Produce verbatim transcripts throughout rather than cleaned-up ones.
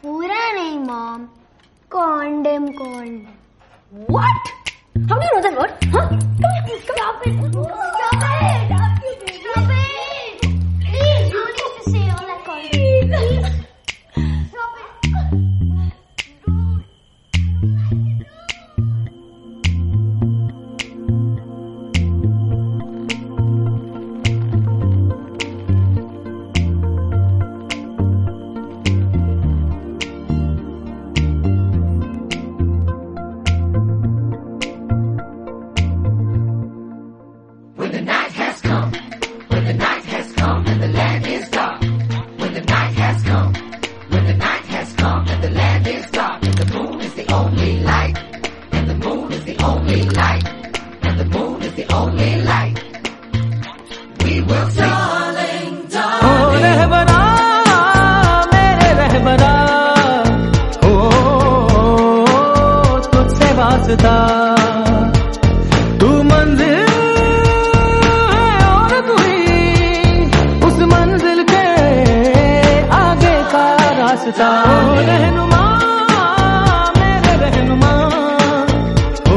पूरा नहीं mom, condom condom. What? How do you know that word? Huh? Come here, come Stop it! Stop it! Stop it! Please, you need to say all that condom. Stop it! तू मंजिल है और तू ही उस मंजिल के आगे का रास्ता। ओ रहनुमा मेरे रहनुमा, ओ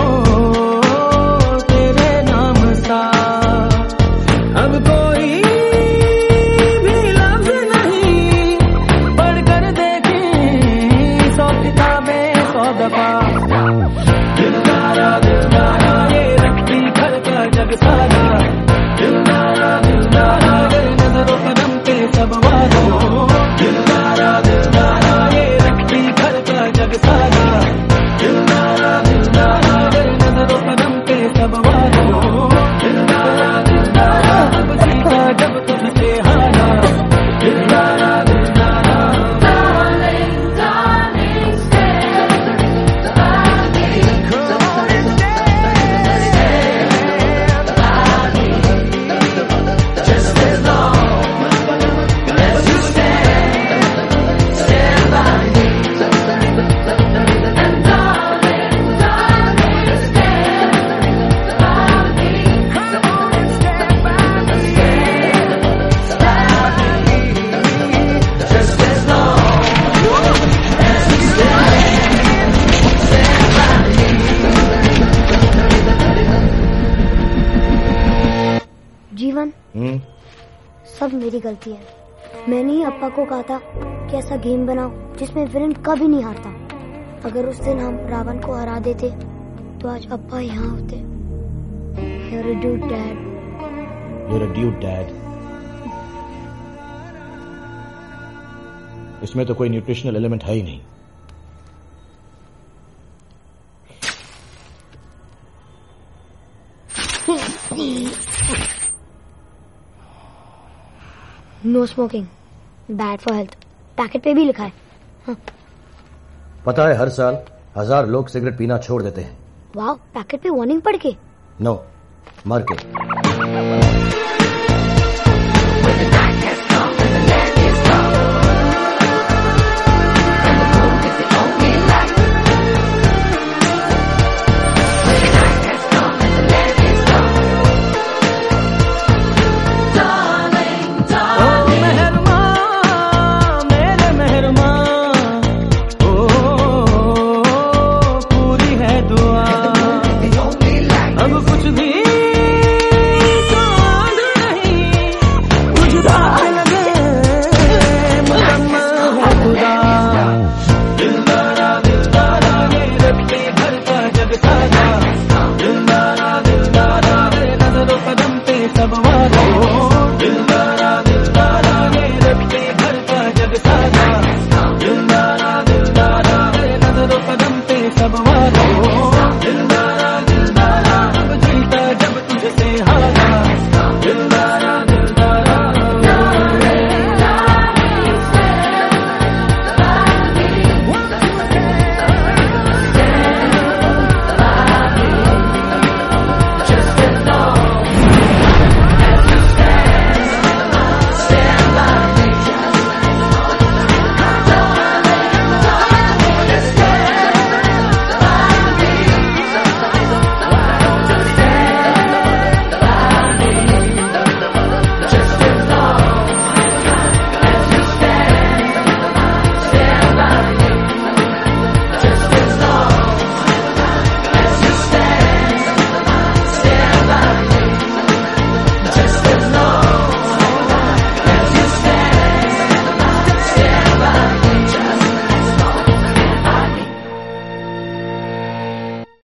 तेरे नाम सा अब कोई भी लफ्ज नहीं पढ़कर देखें सौ किताबें सौ दफा। दिलदारा दिलदारा ये रखती घर का जग सारा, दिलदारा दिलदारा ये नजरों कदम पे सब वादों। दिलदारा दिलदारा ये रखती घर का जग सारा, दिलदारा दिलदारा ये नजरों कदम पे सब वादों। दिलदारा दिलदारा जब सीखा जब तुझसे हारा, दिलदारा दिलदारा। जीवन, सब मेरी गलती है। मैंने ही अप्पा को कहा था कि ऐसा गेम बनाओ जिसमें विलन कभी नहीं हारता। अगर उस दिन हम रावण को हरा देते तो आज अप्पा यहाँ होते। You're a dude, Dad. You're a dude, Dad. इसमें तो कोई न्यूट्रिशनल एलिमेंट है ही नहीं। No smoking, bad for health. Packet पे भी लिखा है। हाँ। पता है हर साल हजार लोग सिगरेट पीना छोड़ देते हैं। वाह, पैकेट पे वार्निंग पढ़ के? नो, मर के।